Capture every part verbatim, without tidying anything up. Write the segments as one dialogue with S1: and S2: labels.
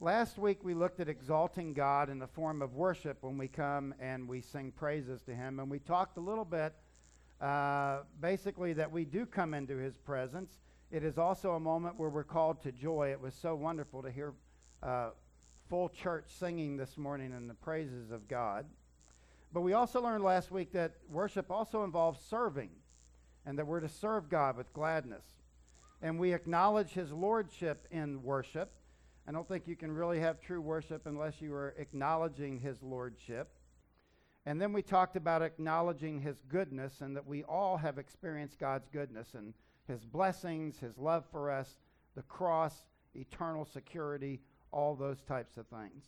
S1: Last week we looked at exalting God in the form of worship when we come and we sing praises to Him. And we talked a little bit, uh, basically, that we do come into His presence. It is also a moment where we're called to joy. It was so wonderful to hear uh, full church singing this morning in the praises of God. But we also learned last week that worship also involves serving, and that we're to serve God with gladness. And we acknowledge His lordship in worship. I don't think you can really have true worship unless you are acknowledging His lordship. And then we talked about acknowledging His goodness, and that we all have experienced God's goodness and His blessings, His love for us, the cross, eternal security, all those types of things.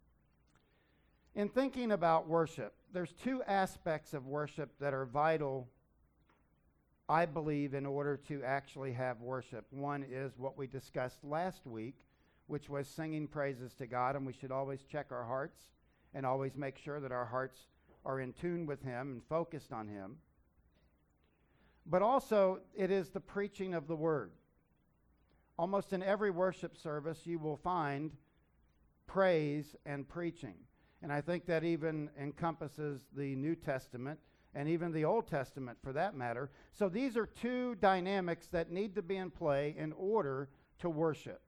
S1: In thinking about worship, there's two aspects of worship that are vital, I believe, in order to actually have worship. One is what we discussed last week, which was singing praises to God, and we should always check our hearts and always make sure that our hearts are in tune with Him and focused on Him. But also, it is the preaching of the Word. Almost in every worship service, you will find praise and preaching. And I think that even encompasses the New Testament and even the Old Testament for that matter. So these are two dynamics that need to be in play in order to worship.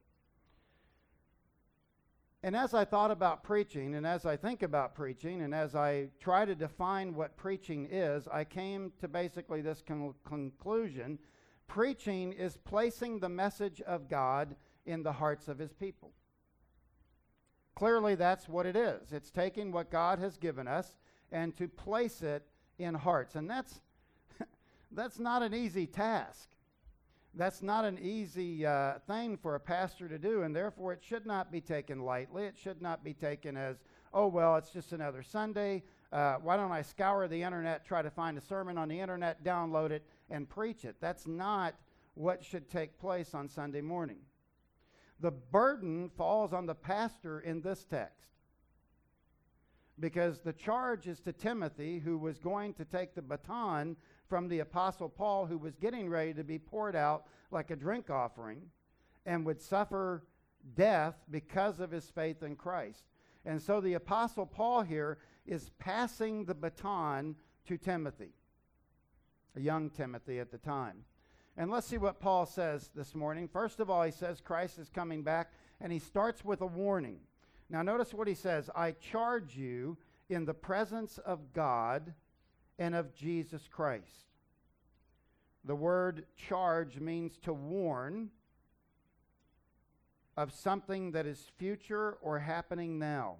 S1: And as I thought about preaching, and as I think about preaching, and as I try to define what preaching is, I came to basically this con- conclusion. Preaching is placing the message of God in the hearts of His people. Clearly, that's what it is. It's taking what God has given us and to place it in hearts. And that's that's not an easy task. That's not an easy uh, thing for a pastor to do, and therefore it should not be taken lightly. It should not be taken as, oh, well, it's just another Sunday. Uh, why don't I scour the internet, try to find a sermon on the internet, download it, and preach it? That's not what should take place on Sunday morning. The burden falls on the pastor in this text, because the charge is to Timothy, who was going to take the baton from the Apostle Paul, who was getting ready to be poured out like a drink offering and would suffer death because of his faith in Christ. And so the Apostle Paul here is passing the baton to Timothy, a young Timothy at the time. And let's see what Paul says this morning. First of all, he says Christ is coming back, and he starts with a warning. Now notice what he says. I charge you in the presence of God and of Jesus Christ. The word charge means to warn of something that is future or happening now.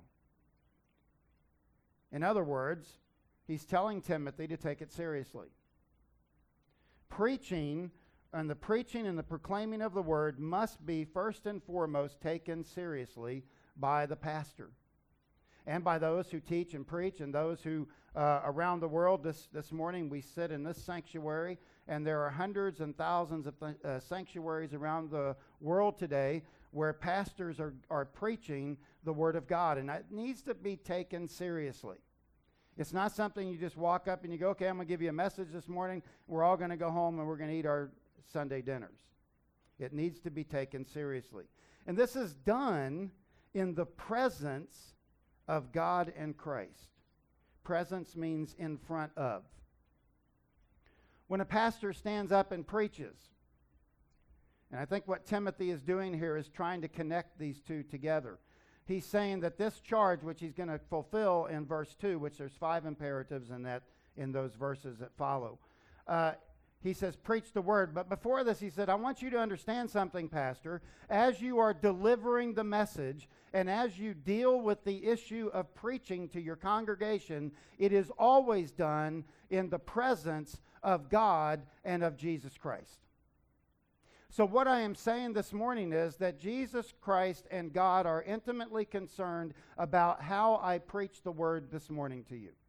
S1: In other words, he's telling Timothy to take it seriously. Preaching and the preaching and the proclaiming of the word must be first and foremost taken seriously by the pastor and by those who teach and preach, and those who uh, around the world. This, this morning we sit in this sanctuary, and there are hundreds and thousands of th- uh, sanctuaries around the world today where pastors are, are preaching the Word of God, and that needs to be taken seriously. It's not something you just walk up and you go, okay, I'm going to give you a message this morning. We're all going to go home and we're going to eat our Sunday dinners. It needs to be taken seriously. And this is done in the presence of God and Christ. Presence means in front of. When a pastor stands up and preaches, and I think what Timothy is doing here is trying to connect these two together. He's saying that this charge, which he's going to fulfill in verse two, which there's five imperatives in that in those verses that follow. Uh, he says, preach the word. But before this, he said, I want you to understand something, Pastor. As you are delivering the message, and as you deal with the issue of preaching to your congregation, it is always done in the presence of God and of Jesus Christ. So what I am saying this morning is that Jesus Christ and God are intimately concerned about how I preach the word this morning to you.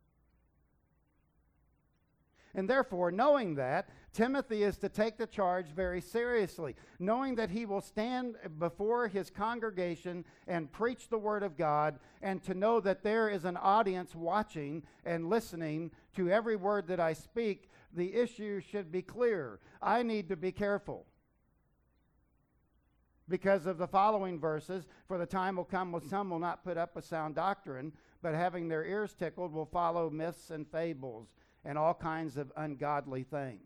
S1: And therefore, knowing that, Timothy is to take the charge very seriously, knowing that he will stand before his congregation and preach the word of God, and to know that there is an audience watching and listening to every word that I speak. The issue should be clear. I need to be careful, because of the following verses. For the time will come when some will not put up with sound doctrine, but having their ears tickled will follow myths and fables and all kinds of ungodly things.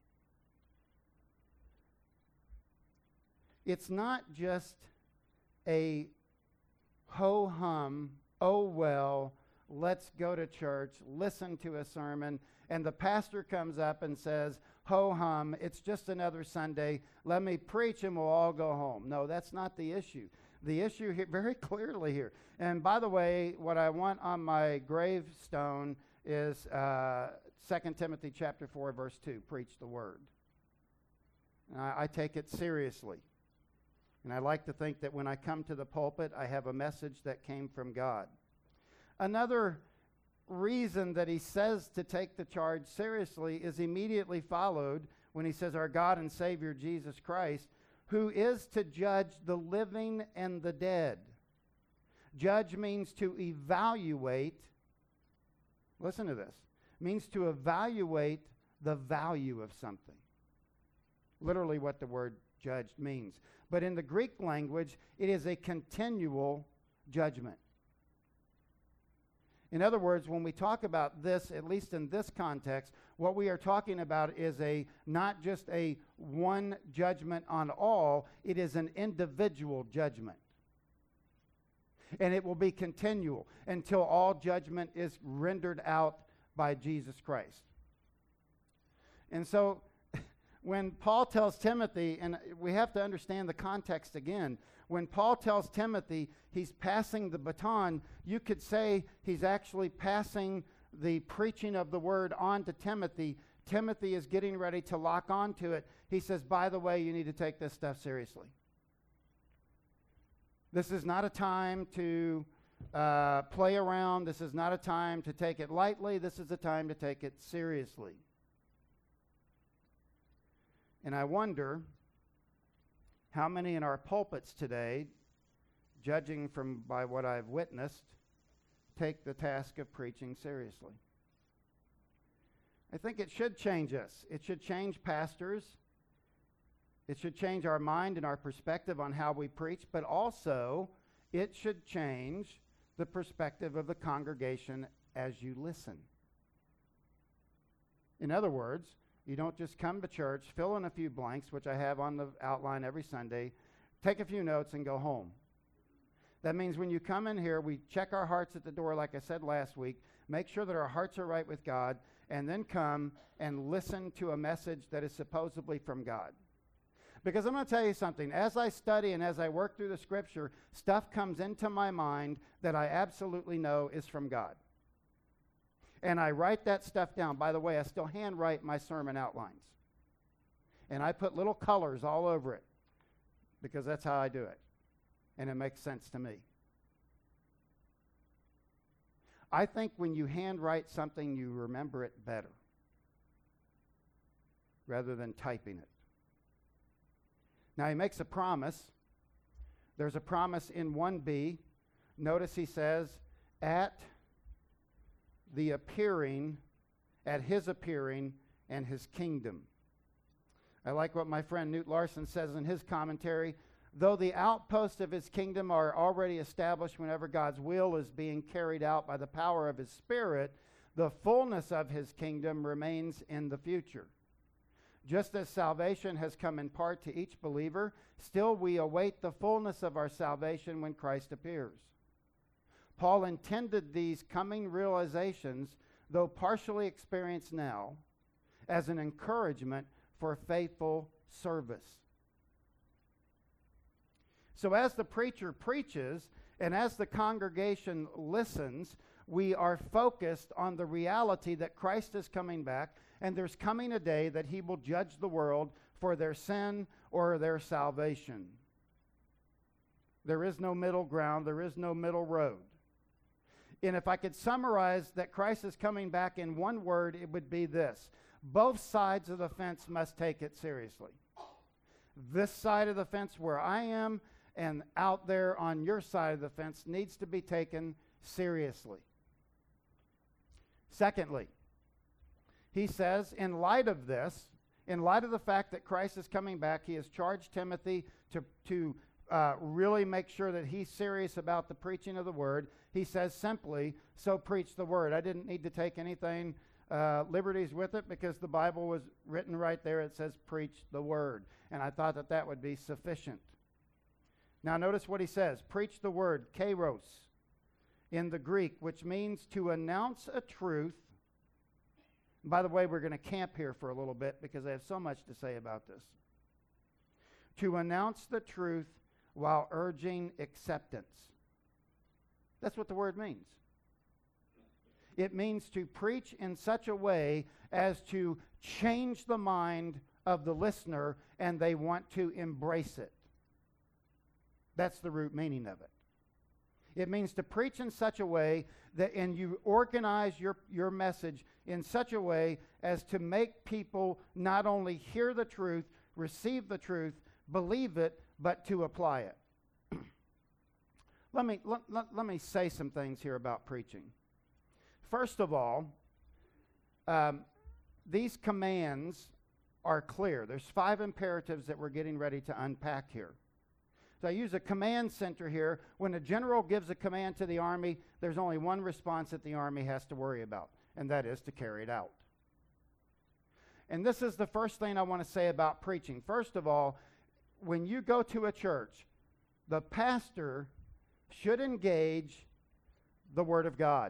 S1: It's not just a ho-hum, oh well, let's go to church, listen to a sermon, and the pastor comes up and says, ho-hum, it's just another Sunday, let me preach and we'll all go home. No, that's not the issue. The issue here, very clearly here. And by the way, what I want on my gravestone is uh, Second Timothy chapter four, verse two, preach the word. And I, I take it seriously. And I like to think that when I come to the pulpit, I have a message that came from God. Another reason that he says to take the charge seriously is immediately followed when he says, our God and Savior Jesus Christ, who is to judge the living and the dead. Judge means to evaluate. Listen to this. Means to evaluate the value of something. Literally what the word judge means. But in the Greek language, it is a continual judgment. In other words, when we talk about this, at least in this context, what we are talking about is a not just a one judgment on all, it is an individual judgment. And it will be continual until all judgment is rendered out by Jesus Christ. And so when Paul tells Timothy, and we have to understand the context again, when Paul tells Timothy he's passing the baton, you could say he's actually passing the preaching of the word on to Timothy. Timothy is getting ready to lock onto it. He says, by the way, you need to take this stuff seriously. This is not a time to uh, play around. This is not a time to take it lightly. This is a time to take it seriously. And I wonder how many in our pulpits today, judging from by what I've witnessed, take the task of preaching seriously. I think it should change us. It should change pastors. It should change our mind and our perspective on how we preach, but also it should change the perspective of the congregation as you listen. In other words, you don't just come to church, fill in a few blanks, which I have on the outline every Sunday, take a few notes and go home. That means when you come in here, we check our hearts at the door, like I said last week, make sure that our hearts are right with God, and then come and listen to a message that is supposedly from God. Because I'm going to tell you something. As I study and as I work through the Scripture, stuff comes into my mind that I absolutely know is from God. And I write that stuff down. By the way, I still handwrite my sermon outlines. And I put little colors all over it because that's how I do it. And it makes sense to me. I think when you handwrite something, you remember it better rather than typing it. Now, he makes a promise. There's a promise in one B. Notice he says, at the appearing, at his appearing and his kingdom. I like what my friend Newt Larson says in his commentary. Though the outposts of his kingdom are already established whenever God's will is being carried out by the power of his Spirit, the fullness of his kingdom remains in the future. Just as salvation has come in part to each believer, still we await the fullness of our salvation when Christ appears. Paul intended these coming realizations, though partially experienced now, as an encouragement for faithful service. So as the preacher preaches and as the congregation listens, we are focused on the reality that Christ is coming back, and there's coming a day that he will judge the world for their sin or their salvation. There is no middle ground. There is no middle road. And if I could summarize that Christ is coming back in one word, it would be this. Both sides of the fence must take it seriously. This side of the fence where I am and out there on your side of the fence needs to be taken seriously. Secondly, he says, in light of this, in light of the fact that Christ is coming back, he has charged Timothy to, to uh, really make sure that he's serious about the preaching of the word, he says simply, so preach the word. I didn't need to take anything uh, liberties with it because the Bible was written right there. It says preach the word. And I thought that that would be sufficient. Now notice what he says. Preach the word, kairos, in the Greek, which means to announce a truth. By the way, we're going to camp here for a little bit because I have so much to say about this. To announce the truth while urging acceptance. That's what the word means. It means to preach in such a way as to change the mind of the listener and they want to embrace it. That's the root meaning of it. It means to preach in such a way that, and you organize your, your message in such a way as to make people not only hear the truth, receive the truth, believe it, but to apply it. let me let, let, let me say some things here about preaching. First of all, um, these commands are clear. There's five imperatives that we're getting ready to unpack here. So I use a command center here. When a general gives a command to the army, there's only one response that the army has to worry about, and that is to carry it out. And this is the first thing I want to say about preaching. First of all, when you go to a church, the pastor should engage the Word of God.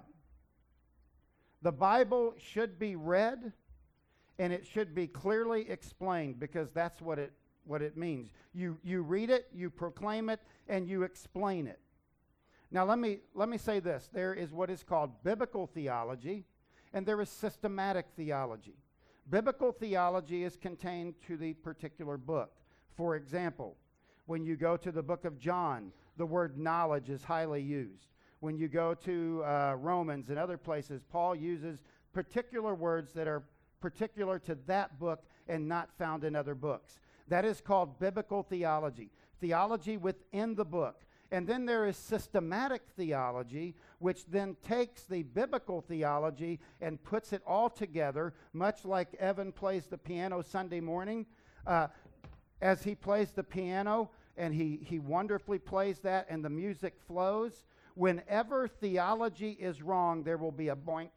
S1: The Bible should be read, and it should be clearly explained, because that's what it what it means. You you read it, you proclaim it, and you explain it. Now let me let me say this. There is what is called biblical theology, and there is systematic theology. Biblical theology is contained to the particular book. For example, when you go to the book of John, the word knowledge is highly used. When you go to uh, Romans and other places, Paul uses particular words that are particular to that book and not found in other books. That is called biblical theology, theology within the book. And then there is systematic theology, which then takes the biblical theology and puts it all together, much like Evan plays the piano Sunday morning. Uh, as he plays the piano, and he, he wonderfully plays that, and the music flows, whenever theology is wrong, there will be a boink.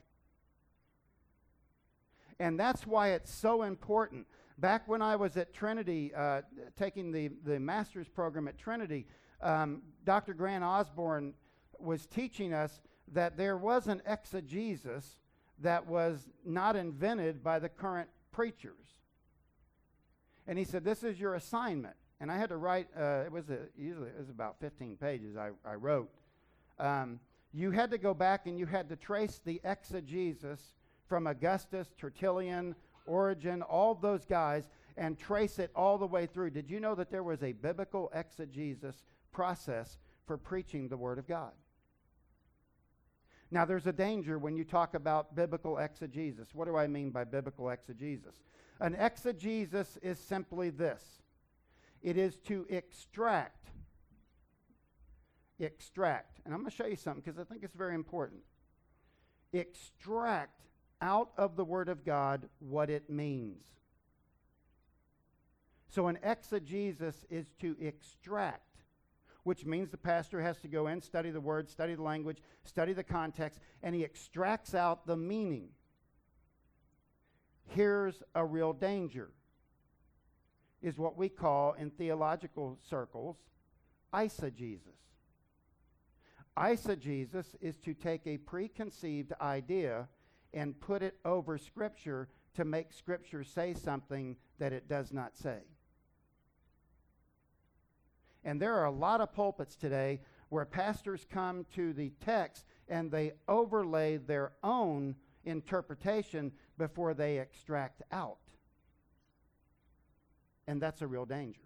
S1: And that's why it's so important. Back when I was at Trinity, uh, taking the, the master's program at Trinity, um, Doctor Grant Osborne was teaching us that there was an exegesis that was not invented by the current preachers. And he said, this is your assignment. And I had to write, uh, it was a, usually it was about fifteen pages I, I wrote. Um, you had to go back and you had to trace the exegesis from Augustus, Tertullian, Origen, all those guys, and trace it all the way through. Did you know that there was a biblical exegesis process for preaching the Word of God? Now, there's a danger when you talk about biblical exegesis. What do I mean by biblical exegesis? An exegesis is simply this. It is to extract, extract, and I'm going to show you something because I think it's very important. Extract out of the Word of God what it means. So an exegesis is to extract, which means the pastor has to go in, study the Word, study the language, study the context, and he extracts out the meaning. Here's a real danger, is what we call in theological circles eisegesis. Eisegesis is to take a preconceived idea and put it over Scripture to make Scripture say something that it does not say. And there are a lot of pulpits today where pastors come to the text and they overlay their own interpretation before they extract out. And that's a real danger.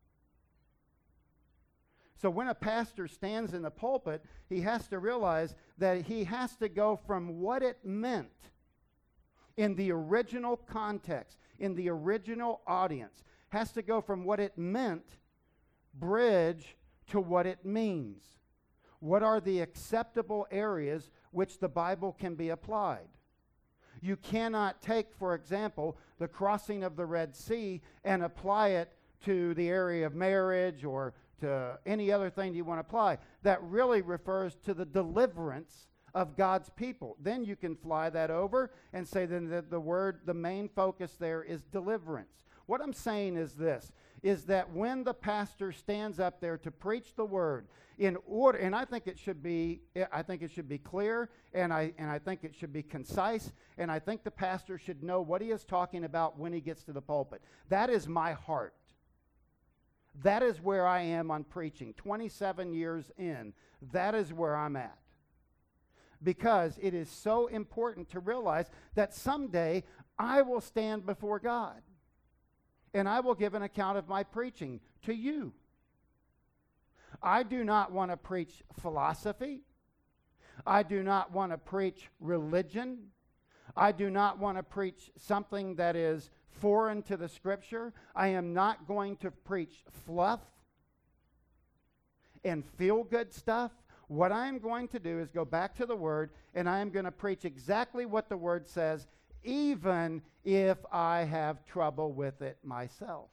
S1: So when a pastor stands in the pulpit, he has to realize that he has to go from what it meant in the original context, in the original audience, has to go from what it meant, bridge, to what it means. What are the acceptable areas which the Bible can be applied? You cannot take, for example, the crossing of the Red Sea and apply it to the area of marriage or to any other thing you want to apply. That really refers to the deliverance of God's people. Then you can fly that over and say then that the word, the main focus there is deliverance. What I'm saying is this, is that when the pastor stands up there to preach the word in order, and I think it should be, I think it should be clear, and I, and I think it should be concise, and I think the pastor should know what he is talking about when he gets to the pulpit. That is my heart. That is where I am on preaching. twenty-seven years in, that is where I'm at. Because it is so important to realize that someday I will stand before God and I will give an account of my preaching to you. I do not want to preach philosophy. I do not want to preach religion. I do not want to preach something that is foreign to the Scripture. I am not going to preach fluff and feel-good stuff. What I am going to do is go back to the Word, and I am going to preach exactly what the Word says, even if I have trouble with it myself.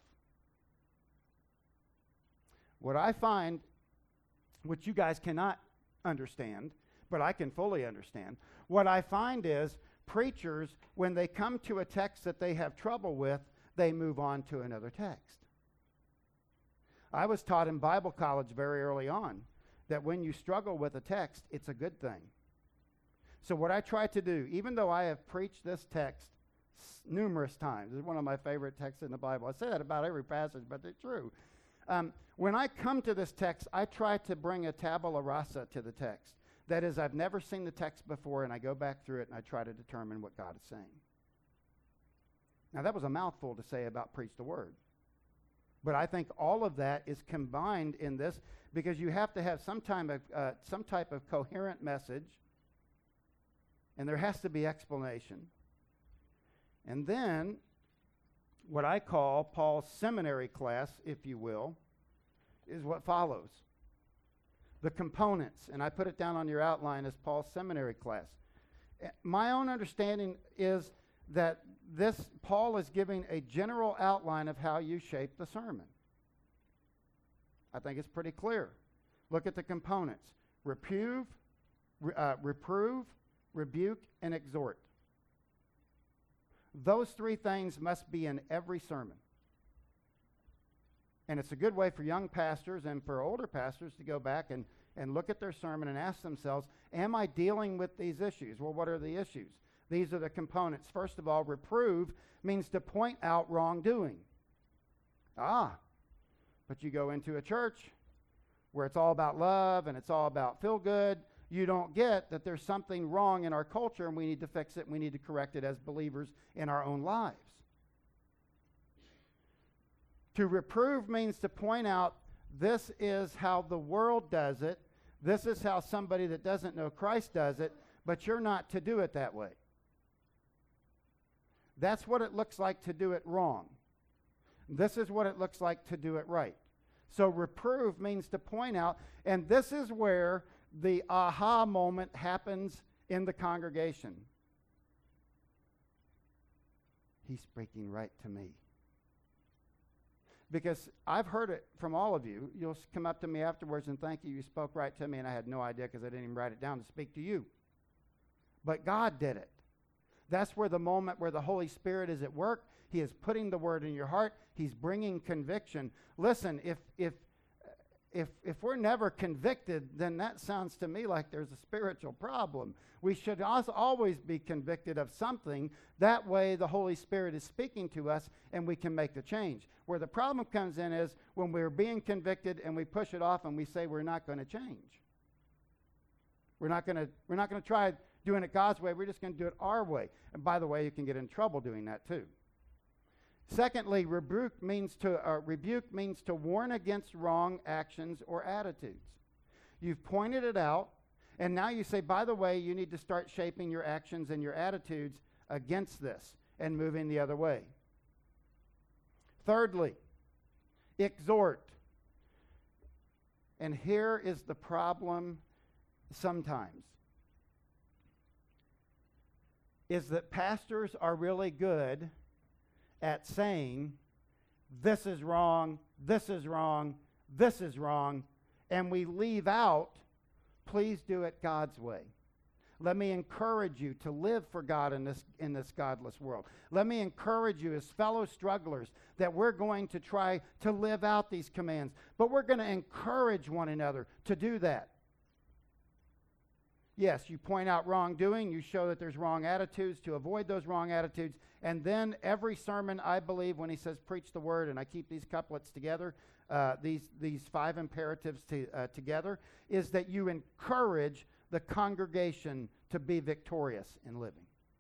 S1: What I find, which you guys cannot understand, but I can fully understand, what I find is preachers, when they come to a text that they have trouble with, they move on to another text. I was taught in Bible college very early on that when you struggle with a text, it's a good thing. So what I try to do, even though I have preached this text s- numerous times, it's one of my favorite texts in the Bible. I say that about every passage, but it's true. Um, when I come to this text, I try to bring a tabula rasa to the text. That is, I've never seen the text before, and I go back through it and I try to determine what God is saying. Now, that was a mouthful to say about preach the word. But I think all of that is combined in this because you have to have some, time of, uh, some type of coherent message, and there has to be explanation. And then what I call Paul's seminary class, if you will, is what follows. The components, and I put it down on your outline as Paul's seminary class. Uh, My own understanding is that this Paul is giving a general outline of how you shape the sermon. I think it's pretty clear. Look at the components. Reprove, re, uh, reprove, rebuke, and exhort. Those three things must be in every sermon. And it's a good way for young pastors and for older pastors to go back and, and look at their sermon and ask themselves, am I dealing with these issues? Well, what are the issues? These are the components. First of all, reprove means to point out wrongdoing. Ah, but you go into a church where it's all about love and it's all about feel good. You don't get that there's something wrong in our culture and we need to fix it and we need to correct it as believers in our own lives. To reprove means to point out this is how the world does it. This is how somebody that doesn't know Christ does it, but you're not to do it that way. That's what it looks like to do it wrong. This is what it looks like to do it right. So reprove means to point out, and this is where the aha moment happens in the congregation. He's speaking right to me. Because I've heard it from all of you. You'll s- come up to me afterwards and thank you, you spoke right to me, and I had no idea because I didn't even write it down to speak to you. But God did it. That's where the moment where the Holy Spirit is at work. He is putting the word in your heart. He's bringing conviction. Listen, if if if if we're never convicted, then that sounds to me like there's a spiritual problem. We should also always be convicted of something. That way the Holy Spirit is speaking to us and we can make the change. Where the problem comes in is when we're being convicted and we push it off and we say we're not going to change. We're not going to we're not going to try doing it God's way. We're just going to do it our way. And by the way, you can get in trouble doing that too. Secondly, rebuke means to uh, rebuke means to warn against wrong actions or attitudes. You've pointed it out, and now you say, by the way, you need to start shaping your actions and your attitudes against this and moving the other way. Thirdly, exhort. And here is the problem sometimes, is that pastors are really good at saying, this is wrong, this is wrong, this is wrong, and we leave out, please do it God's way. Let me encourage you to live for God in this, in this godless world. Let me encourage you as fellow strugglers that we're going to try to live out these commands. But we're going to encourage one another to do that. Yes, you point out wrongdoing. You show that there's wrong attitudes to avoid those wrong attitudes. And then every sermon, I believe, when he says preach the word, and I keep these couplets together, uh, these, these five imperatives to, uh, together, is that you encourage the congregation to be victorious in living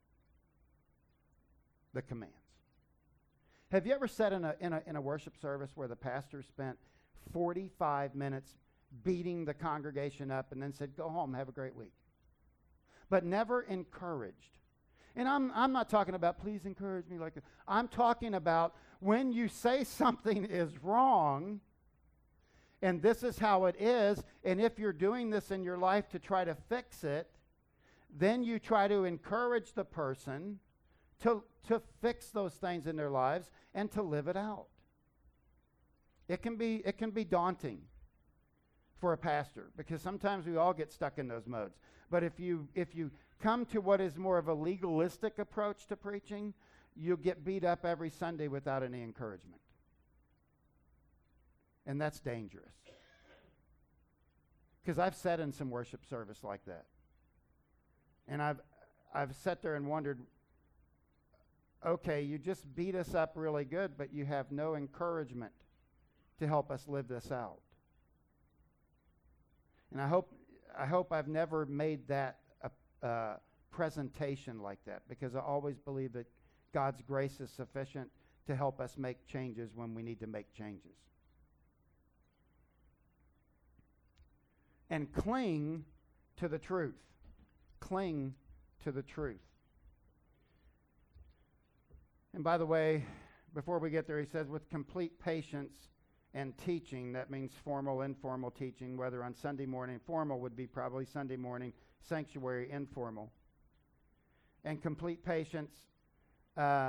S1: the commands. Have you ever sat in a, in a, in a worship service where the pastor spent forty-five minutes beating the congregation up and then said, go home, have a great week, but never encouraged? And I'm, I'm not talking about, please encourage me like that. I'm talking about when you say something is wrong, and this is how it is, and if you're doing this in your life to try to fix it, then you try to encourage the person to, to fix those things in their lives and to live it out. It can be, it can be daunting for a pastor, because sometimes we all get stuck in those modes. But if you, if you come to what is more of a legalistic approach to preaching, you'll get beat up every Sunday without any encouragement. And that's dangerous. Because I've sat in some worship service like that. And I've, I've sat there and wondered, okay, you just beat us up really good, but you have no encouragement to help us live this out. And I hope, I hope I've never made that a uh, presentation like that, because I always believe that God's grace is sufficient to help us make changes when we need to make changes. And cling to the truth. Cling to the truth. And by the way, before we get there, he says, with complete patience and teaching. That means formal, informal teaching, whether on Sunday morning. Formal would be probably Sunday morning, sanctuary, informal. And complete patience. Uh,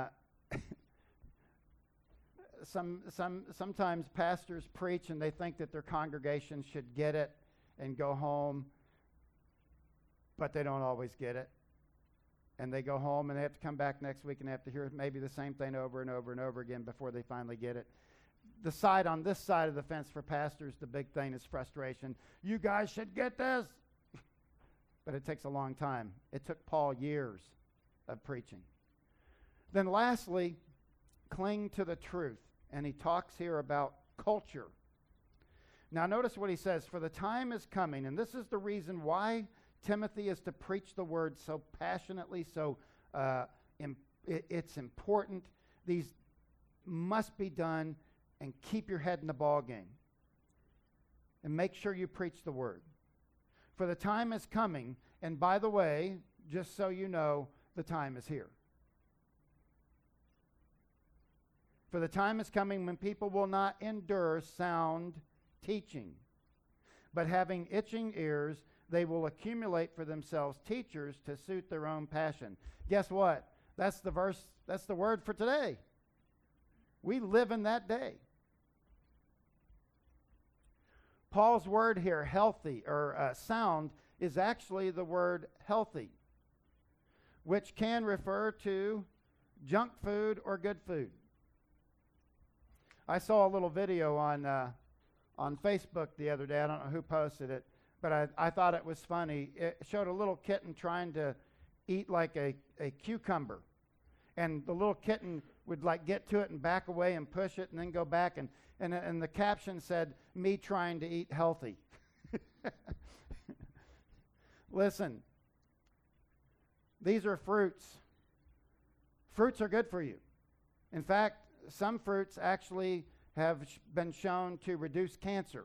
S1: some, some, sometimes pastors preach and they think that their congregation should get it and go home, but they don't always get it. And they go home and they have to come back next week and they have to hear maybe the same thing over and over and over again before they finally get it. The side on this side of the fence for pastors, the big thing is frustration. You guys should get this. But it takes a long time. It took Paul years of preaching. Then lastly, cling to the truth. And he talks here about culture. Now notice what he says, for the time is coming, and this is the reason why Timothy is to preach the word so passionately, so uh, im- it, it's important. These must be done, and keep your head in the ball game. And make sure you preach the word. For the time is coming, and by the way, just so you know, the time is here. For the time is coming when people will not endure sound teaching, but having itching ears, they will accumulate for themselves teachers to suit their own passion. Guess what? That's the verse, that's the word for today. We live in that day. Paul's word here, healthy or uh, sound, is actually the word healthy, which can refer to junk food or good food. I saw a little video on uh, on Facebook the other day. I don't know who posted it, but I, I thought it was funny. It showed a little kitten trying to eat like a, a cucumber. And the little kitten would like get to it and back away and push it and then go back. And, and, and the caption said, me trying to eat healthy. Listen, these are fruits. Fruits are good for you. In fact, some fruits actually have sh- been shown to reduce cancer.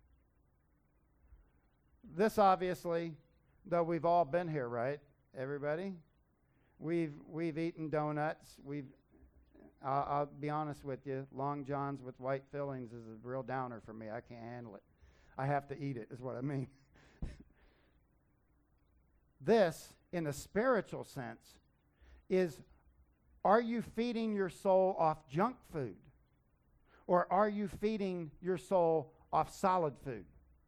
S1: This obviously, though we've all been here, right? Everybody? We've we've eaten donuts. We've, I'll, I'll be honest with you, Long Johns with white fillings is a real downer for me. I can't handle it. I have to eat it, is what I mean. This, in a spiritual sense, is, are you feeding your soul off junk food? Or are you feeding your soul off solid food.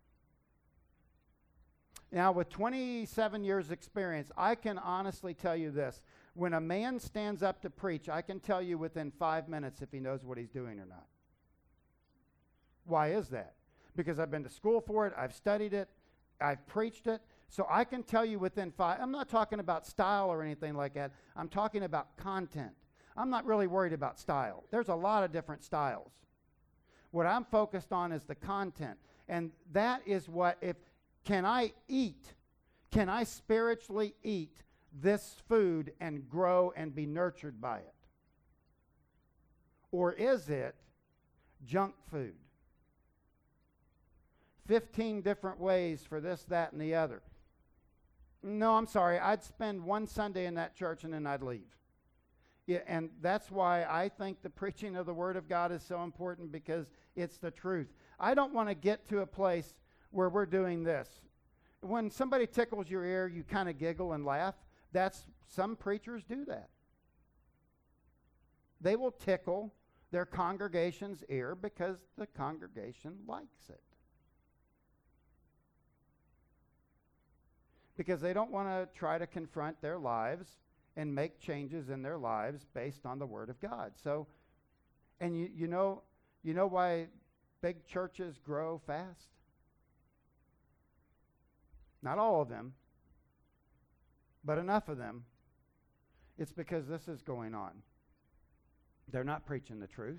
S1: Now, with twenty-seven years experience, I can honestly tell you this. When a man stands up to preach, I can tell you within five minutes if he knows what he's doing or not. Why is that? Because I've been to school for it, I've studied it, I've preached it, so I can tell you within five. I'm not talking about style or anything like that. I'm talking about content. I'm not really worried about style. There's a lot of different styles. What I'm focused on is the content. And that is what, if, can I eat, can I spiritually eat this food and grow and be nurtured by it? Or is it junk food? fifteen different ways for this, that, and the other. No, I'm sorry. I'd spend one Sunday in that church and then I'd leave. Yeah, and that's why I think the preaching of the Word of God is so important, because it's the truth. I don't want to get to a place where we're doing this. When somebody tickles your ear, you kind of giggle and laugh. That's, some preachers do that. They will tickle their congregation's ear because the congregation likes it. Because they don't want to try to confront their lives and make changes in their lives based on the Word of God. So, and you, you know, you know why big churches grow fast? Not all of them, but enough of them. It's because this is going on. They're not preaching the truth.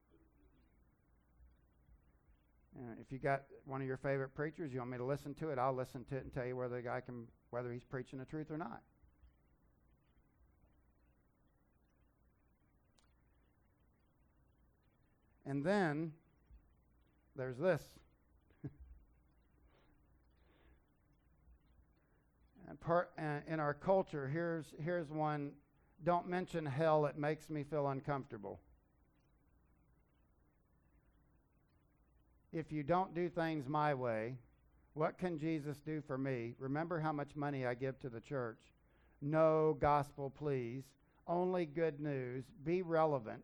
S1: Uh, if you got one of your favorite preachers, you want me to listen to it, I'll listen to it and tell you whether the guy can, whether he's preaching the truth or not. And then there's this. and part, uh, in our culture, here's here's one. Don't mention hell; it makes me feel uncomfortable. If you don't do things my way, what can Jesus do for me? Remember how much money I give to the church. No gospel, please. Only good news. Be relevant.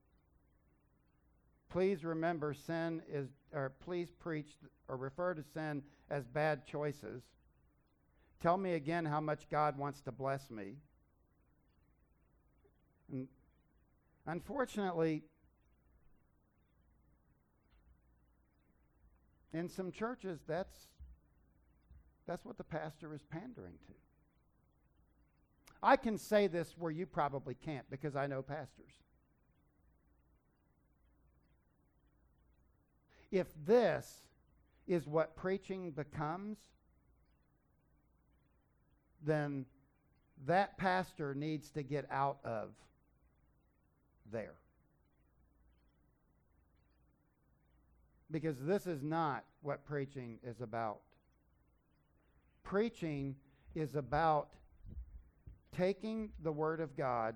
S1: Please remember sin is, or please preach or refer to sin as bad choices. Tell me again how much God wants to bless me. And unfortunately, in some churches, that's that's what the pastor is pandering to. I can say this where you probably can't, because I know pastors. If this is what preaching becomes, then that pastor needs to get out of there. Because this is not what preaching is about. Preaching is about taking the Word of God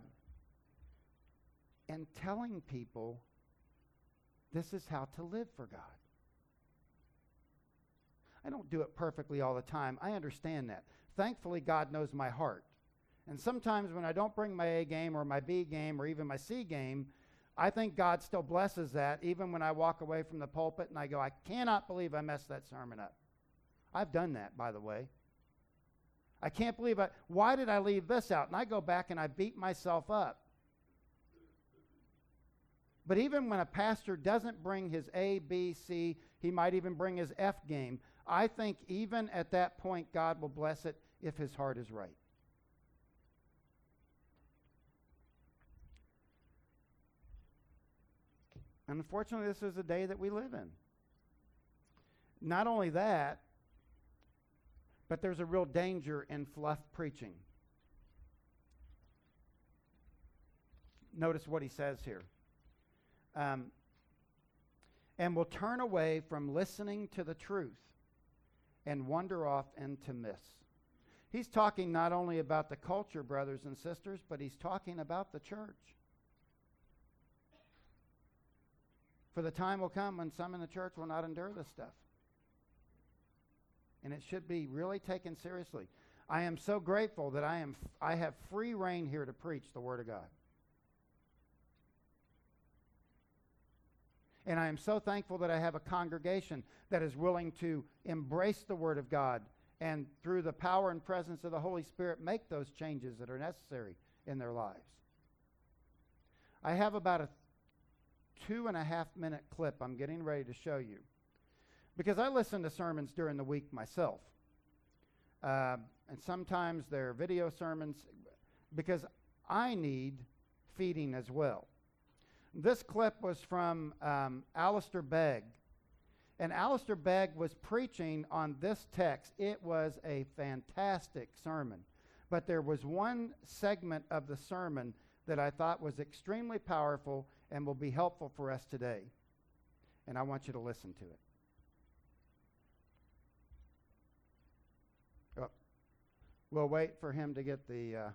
S1: and telling people this is how to live for God. I don't do it perfectly all the time. I understand that. Thankfully, God knows my heart. And sometimes when I don't bring my A game or my B game or even my C game, I think God still blesses that, even when I walk away from the pulpit and I go, I cannot believe I messed that sermon up. I've done that, by the way. I can't believe I, why did I leave this out? And I go back and I beat myself up. But even when a pastor doesn't bring his A, B, C, he might even bring his F game, I think even at that point, God will bless it if his heart is right. And unfortunately, this is the day that we live in. Not only that, but there's a real danger in fluff preaching. Notice what he says here. Um, and will turn away from listening to the truth and wander off into myths. He's talking not only about the culture, brothers and sisters, but he's talking about the church. For the time will come when some in the church will not endure this stuff. And it should be really taken seriously. I am so grateful that I am f- I have free reign here to preach the Word of God. And I am so thankful that I have a congregation that is willing to embrace the Word of God and through the power and presence of the Holy Spirit make those changes that are necessary in their lives. I have about a two and a half minute clip I'm getting ready to show you, because I listen to sermons during the week myself. Uh, and sometimes they're video sermons because I need feeding as well. This clip was from um, Alistair Begg. And Alistair Begg was preaching on this text. It was a fantastic sermon. But there was one segment of the sermon that I thought was extremely powerful and will be helpful for us today. And I want you to listen to it. Oh, we'll wait for him to get the... Uh,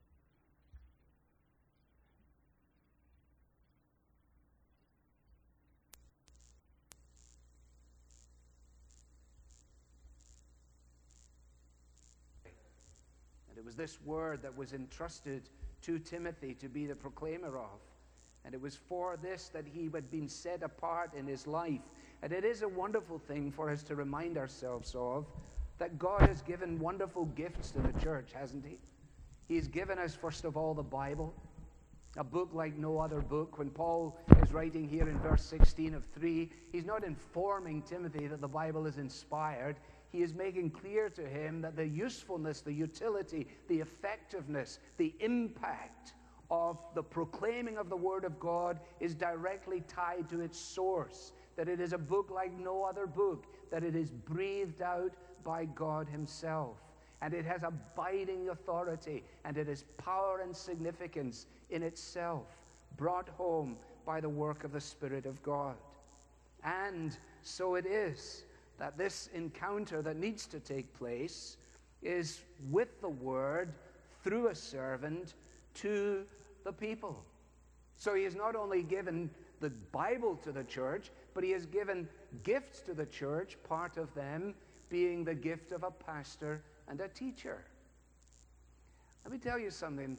S2: And it was this word that was entrusted to Timothy to be the proclaimer of. And it was for this that he had been set apart in his life. And it is a wonderful thing for us to remind ourselves of, that God has given wonderful gifts to the church, hasn't he? He's given us, first of all, the Bible, a book like no other book. When Paul is writing here in verse sixteen of three, he's not informing Timothy that the Bible is inspired. He is making clear to him that the usefulness, the utility, the effectiveness, the impact of the proclaiming of the Word of God is directly tied to its source, that it is a book like no other book, that it is breathed out by God himself, and it has abiding authority, and it has power and significance in itself, brought home by the work of the Spirit of God. And so it is that this encounter that needs to take place is with the Word through a servant to the people. So he has not only given the Bible to the church, but he has given gifts to the church, part of them being the gift of a pastor and a teacher. Let me tell you something.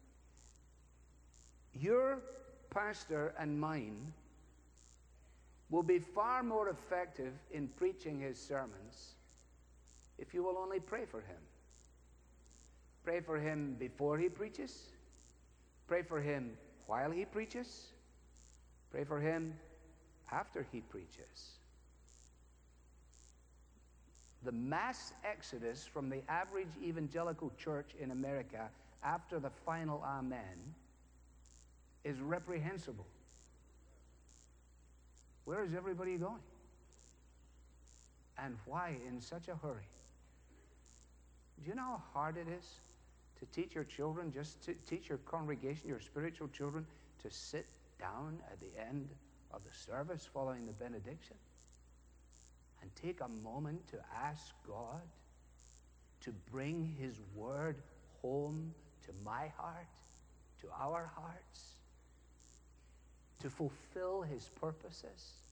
S2: Your pastor and mine will be far more effective in preaching his sermons if you will only pray for him. Pray for him before he preaches. Pray for him while he preaches. Pray for him after he preaches. The mass exodus from the average evangelical church in America after the final Amen is reprehensible. Where is everybody going? And why in such a hurry? Do you know how hard it is to teach your children, just to teach your congregation, your spiritual children, to sit down at the end of the service following the benediction and take a moment to ask God to bring his word home to my heart, to our hearts, to fulfill his purposes?